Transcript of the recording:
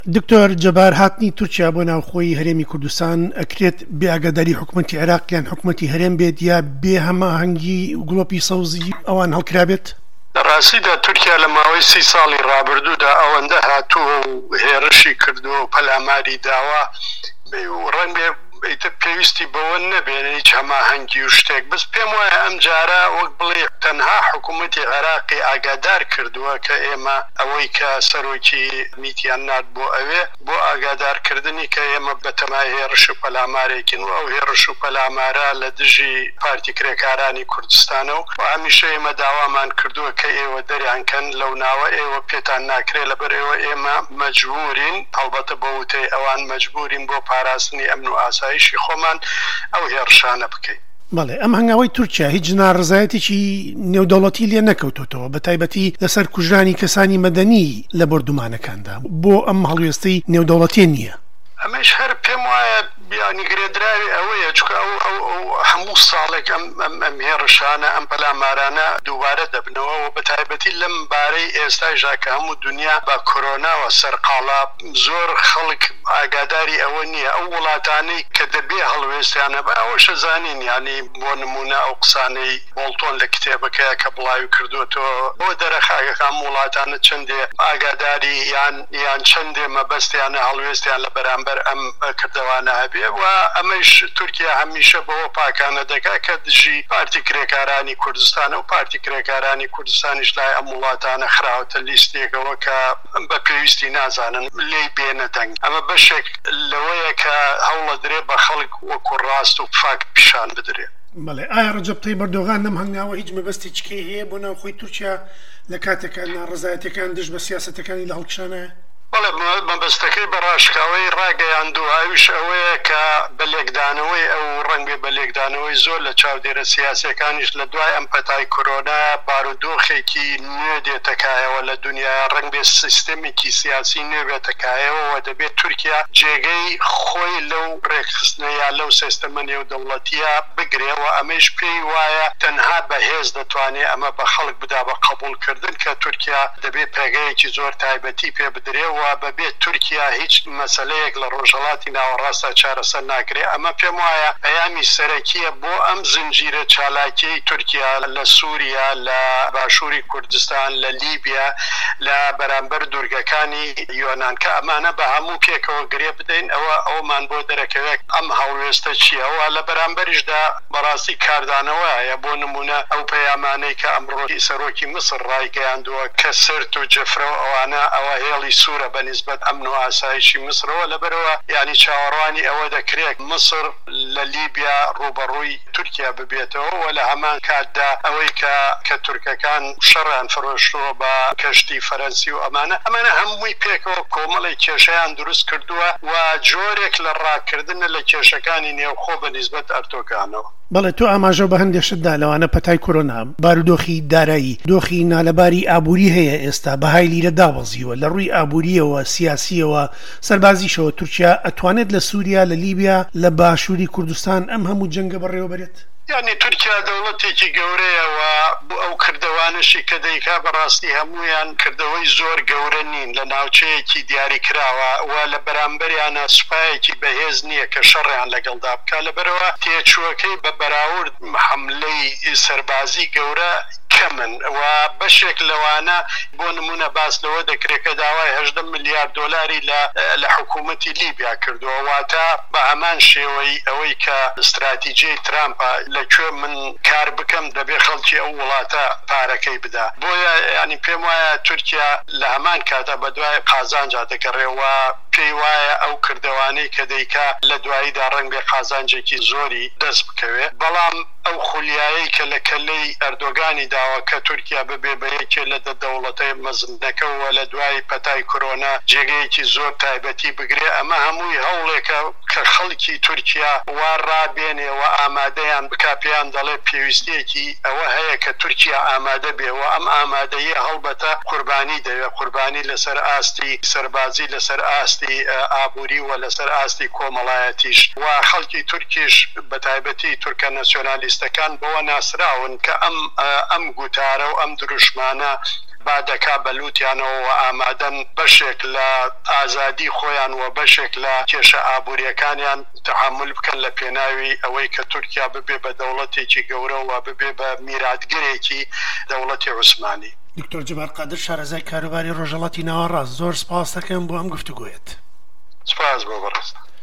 دکتۆر جەبار هاتنی تورکیا بۆ ناوخۆی هەرێمی کوردستان ئەکرێت بێ ئاگاداری حکوومەتی عێراق یان حکوومەتی هەرێم بێت یا بێ هەماهەنگی گڵۆپی سەوزی ئەوان هەڵکرابێت؟ ڕاستیدا تورکیا لە ماوەی 30 ساڵی ڕابردوودا ئەوەندە هاتووە و هێرشی کردو و پەلاماری داوا ڕەنگ بێ پێویستی بەوە نەبێنێ هیچ هەماهەنگی و شتێک بەس پێم وایە ئەم جارە وەک بڵێ تەنها حکوومەتی عێراقی ئاگادار کردووە کە ئێمە ئەوەی کە سەرۆکی میتیان نات بۆ ئەوێ بۆ ئاگادارکردنی کە ئێمە بەتەمای هێرش و پەلامارێکین و ئەو هێرش و پەلامارە لە دژی پارتی کرێکارانی کوردستانە و هەمیشە ئێمە داوامان کردووە کە ئێوە دەریانکەن لەو ناوە ئێوە پێتان ناکرێت لەبەر ئێوە ئێمە مەجبورین هەڵبەتە بە وتەی ئەوان مەجبورین بۆ پاراستنی ئەمن و ئاسایشی خۆمان ئەو هێرشانە بکەین. بەڵێ ئەم هەنگاوی تورکیا هیچ ناڕزایەتێکی نێودەوڵەتی لێ نەکەوتوتەوە بە تایبەتی لەسەر کوژرانی کەسانی مەدەنی لە بەردومانەکاندا بۆ ئەم هەڵوێستەی نێودەوڵەتی نییە. ئەمەش هەر پێم وایە بیانی گرێدراوی ئەوەیە چکە ئەو هەموو ساڵێک ئەم هێرشانە ئەم پەلامارانە دووبارە دەبنەوە و بە تایبەتی لەم بارەی ئێستایژا کە هەموو دنیا بە کۆرۆناوە سەرقاڵا زۆر خەڵک ئاگاداری ئەوە نییە ئەو وڵاتانەی کە دەبێ هەڵوێستیانە بە ئەوەشە زانین یعنی بۆ نمونە ئەو قسانەی بۆڵتۆن لە کتێبەکەیە کە بڵاوی کردوێتەوە بۆ دەرەخاگەکان وڵاتانە چەندێ ئاگاداری یان چەندێ مەبەستیانە هەڵوێستیان لە بەرامبەر ئەم کردەوانە هەبێ و ئەمەش تورکیا هەمیشە بەوە پاکانە دەکا کە دژی پارتی کرێکارانی کوردستانە و پارتی کرێکارانی کوردستانیش لای ئەم وڵاتانە خراوەتە لیستێکەوە کە بە پێویستی نازانن لێی بێنە دەنگ ئەمە بەشێک لەوەیە کە هەوڵە درێ بە خەڵک وەکو ڕاست و فاک پیشان بدرێ. بەڵێ ئایا ڕەجەب تەیب ئەردۆغان لەم هەنگاوە هیچ مەبەستی چکەی هەیە بۆ ناوخۆی تورکیا لە کاتێکە ناڕزایەتەکان دژ بە سیاسەتەکانی لە هەڵکشانە؟ بەڵێ مەبەستەکەی بەڕاشکاوی ڕاگەیاندوو ئاویش ئەوەیە کە بەلێکدانەوەی ئەو ڕەنگێ بەلێکدانەوەی زۆر لە چاودێرە سیاسەکانیش لە دوای ئەم پەتای کۆرۆنا بارودۆخێکی نوێ دێتەکایەوە لە دنیا ڕەنگ بێ سیستەمێکی سیاسی نوێ بێتەکایەوە دەبێت تورکیا جێگەی خۆی لەو ڕێکخستنە یا لەو سیستەمە نێودەوڵەتیە بگرێەوە ئەمەش پێی وایە تەنها بەهێز دەتوانێت ئەمە بە خەڵک بدا بە قبولکردن کە تورکیا دەبێت پێگەیەکی زۆر تایبەتی پێ بدرێەوە بەبێت تورکیا هیچ مەسەلەیەک لە ڕۆژهەڵاتی ناوەڕاستە چارەسەر ناکرێت ئەمە پێم وایە پەیامی سەرەکیە بۆ ئەم زنجیرە چالاکیی تورکیا لە سووریا لە باشووری کوردستان لە لیبیا لە بەرامبەر دوورگەکانی یۆنان کە ئەمانە بە هەموو پێکەوە گرێ بدەین ئەوە ئەومان بۆ دەرەکەوێت ئەم هەڵوێستە چیەوە لە بەرامبەریشدا بەڕاستی کاردانەوەیە بۆ نمونە ئەو پەیامانەی کە ئەمڕۆ سەرۆکی مسر ڕایگەیاندووە کە سرت و جەفرە و ئەوانە ئەوە هێڵی سوورە بەنسبەت ئەمن و ئاسایشی مسرەوە لەبەرەوە یعنی چاوەڕوانی ئەوە دەکرێت مسر لە لیبیا ڕوبەڕووی تورکیا ببێتەوە و لە هەمان کاتدا ئەوەی کە تورکەکان شەڕیان فرۆشتووە بە کەشتی فەرەنسی و ئەمانە هەمووی پێکەوە کۆمەڵی کێشەیان دروست کردووە و جۆرێک لە ڕاکردنە لە کێشەکانی نێوخۆ بەنسبەت ئەردۆغانەوە. بەڵێ تۆ ئاماژە بە هەندێشتدا لەوانە پەتای کۆرۆنا بارودۆخی دارایی دۆخی نالەباری ئابووری هەیە ئێستا بەهای لیرە دابەزیوە لە ڕووی ئابووریەوە سیاسیەوە سەربازیشەوە تورکیا ئەتوانێت لە سووریا لە لیبیا لە باشووری کوردستان ئەم هەموو جەنگە بەڕێوەبرێت؟ یعنی تورکیا دەوڵەتێکی گەورەیەوە ئەو کردەوانشی کە دەیکا بەڕاستی هەمویان کردەوەی زۆر گەورە نین لە ناوچەیەکی دیاری کراوە و لە بەرامبەریانە سوپایەکی بەهێز نییە کە شەڕیان لەگەڵدا بکە لەبەرەوە تێچووەکەی بە بەراورد حملەی سەربازی گەورە کەمن و بەشێک لەوانە بۆ نمونە باس لەوە دەکرێت کە داوای 18 ملیارد دۆلاری لە حکوومەتی لیبیا کردووە واتە بە هەمان شێوەی ئەوەی کە استراتیجیای ترامپە لەکوێ من کار بکەم دەبێ خەڵکی ئەو وڵاتە پارەکەی بدا بۆیە ینی پێم وایە تورکیا لە هەمان کاتە بە دوای قازانجا دەگەڕێەوە پێی وایە ئەو کردەوانەی کە دەیکا لە دواییدا ڕەنگ بێ قازانجێکی زۆری دەست بکەوێت بەڵام ئەو خولیایی کە لە کەلەی ئەردۆغانی داوە کە تورکیا ببێ بە یەکێ لە دەوڵەتەی مەزنەکەەوە لە دوای پەتای کۆرۆنا جێگەیەکی زۆر تایبەتی بگرێ ئەمە هەمووی هەوڵێکە کە خەڵکی تورکیا وا ڕابێنێەوە ئامادەیان بکا پێیان دەڵێ پێویستیەکی ئەوە هەیە کە تورکیا ئامادە بێەوە ئەم ئامادەیە هەڵبەتە قوربانی دەوێت قوربانی لەسەر ئاستی سەربازی لەسەر ئاستی ئابووری و لەسەر ئاستی کۆمەڵایەتیش و خەڵکی تورکیش بە تایبەتی تورکە ناسیۆنالیستەکان بەوە ناسراون کە ئەم گوتارە و ئەم دروشمانە بادەکا بەلووتیانەوە ئامادەن بەشێک لە ئازادی خۆیان و بەشێک لە کێشە ئابوووریەکانیان تحمل بکەن لە پێناوی ئەوەی کە تورکیا ببێ بە دەوڵەتێکی گەورەوە ببێ بە میراتگرێکی دەوڵەتی عوسمانی. دکتۆر جەبار قادر شارەزای کاروباری ڕۆژهەڵاتی ناوەڕاست، زۆر سپاس دەکەم بۆ ئەم گفتوگوێت. سپاس بۆ